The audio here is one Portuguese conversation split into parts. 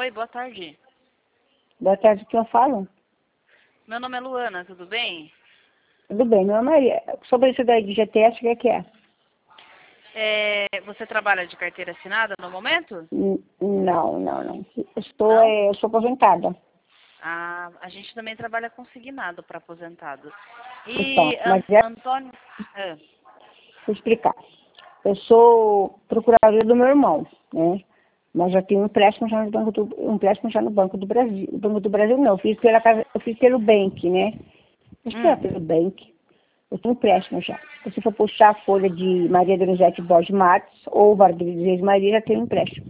Oi, boa tarde. Boa tarde, que eu falo. Meu nome é Luana, tudo bem? Tudo bem, meu Maria. Sobre isso daí de GTS, o que é? Você trabalha de carteira assinada no momento? Não. Não? Eu sou aposentada. Ah, a gente também trabalha consignado para aposentado. Então, E mas Antônio... Ah, vou explicar. Eu sou procuradora do meu irmão, né? Mas já tenho um empréstimo já no Banco do Brasil. Banco do Brasil não, eu fiz pelo Bank, né? Acho que é pelo Bank. Eu tenho um empréstimo já. Se for puxar a folha de Maria Donizete Borges Matos ou Vardez Maria, já tem um empréstimo.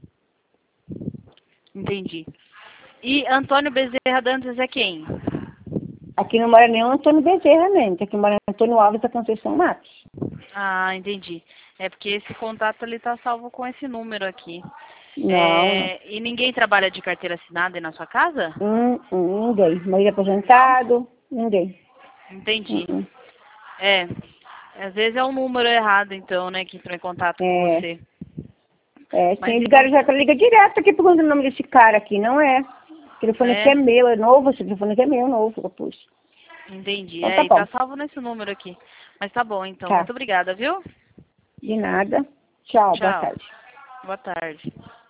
entendi. E Antônio Bezerra Dantas é quem? Aqui não mora nenhum Antônio Bezerra, nem. Aqui mora Antônio Alves da Conceição Matos. Ah, entendi. É porque esse contato ele tá salvo com esse número aqui. Não. E ninguém trabalha de carteira assinada aí na sua casa? Ninguém. Marido Não? aposentado, ninguém. Entendi. Hum. É, às vezes é um número errado, então, né, que entrou em contato com você. Sim, Mas então, ligaram já, liga direto aqui perguntando o nome desse cara aqui, não é? O telefone aqui é meu, é novo, esse telefone aqui é meu, novo, eu pus. entendi. Então tá E bom. tá salvo nesse número aqui. Mas tá bom, então. Tá. Muito obrigada, viu? De nada. Tchau, boa Tchau. tarde. Boa tarde.